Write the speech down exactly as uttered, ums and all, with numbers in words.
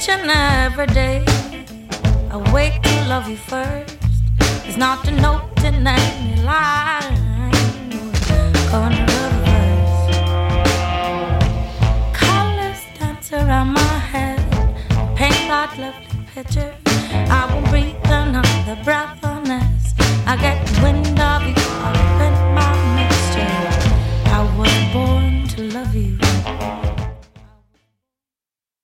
each and every day. I wake to love you first. It's not to note in any line. Gonna reverse. Colors dance around my head. Paint that lovely picture. I won't breathe another breath unless I get wind of